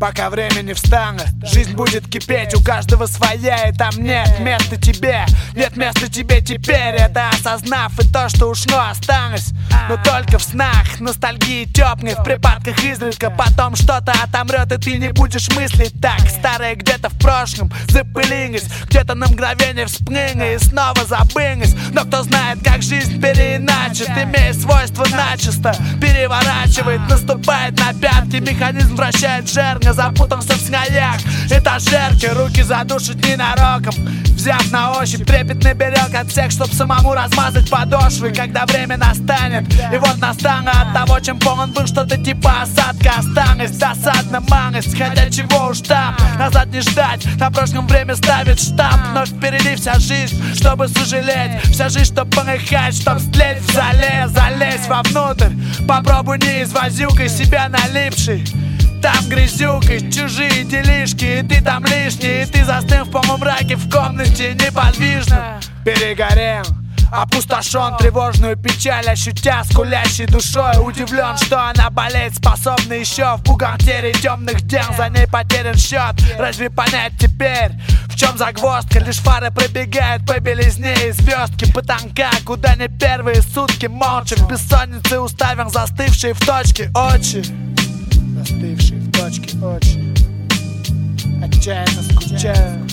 Пока время не встанет, жизнь будет кипеть. У каждого своя, и там нет места тебе. Нет места тебе теперь. Это осознав и то, что ушло, осталось, но только в снах. Ностальгии теплой, в припадках изредка. Потом что-то отомрет, и ты не будешь мыслить так. Старое где-то в прошлом запылились, где-то на мгновение вспрыгнули и снова забылись. Но кто знает, как жизнь переиначит, имея свойство начисто переворачивает, наступает на пятки. Механизм вращает жерня, запутался в слоях этажерки. Руки задушат ненароком, взяв на ощупь трепетный берег от всех, чтоб самому размазать подошвы, когда время настанет. И вот настало от того, чем полон был, что-то типа осадка осталось. Досадно малость, хотя чего уж там, назад не ждать, на прошлом время ставит штамп. Но впереди вся жизнь, чтобы сожалеть, вся жизнь, чтоб полыхать, чтоб стлеть в зале. Залезь вовнутрь, попробуй не извозюкай себя налипший. Там грязюкой чужие делишки, и ты там лишний, и ты застыл в полумраке в комнате неподвижно. Перегорел, опустошен, тревожную печаль ощутя, скулящей душой. Удивлен, что она болеть способна еще в бухгалтерии темных дел. За ней потерян счет, разве понять теперь, в чем загвоздка? Лишь фары пробегают по белизне и звездки потонка, куда не первые сутки молча в бессоннице уставил застывшие в точке очи. Застывшие в точке очи, отчаянно скучаю.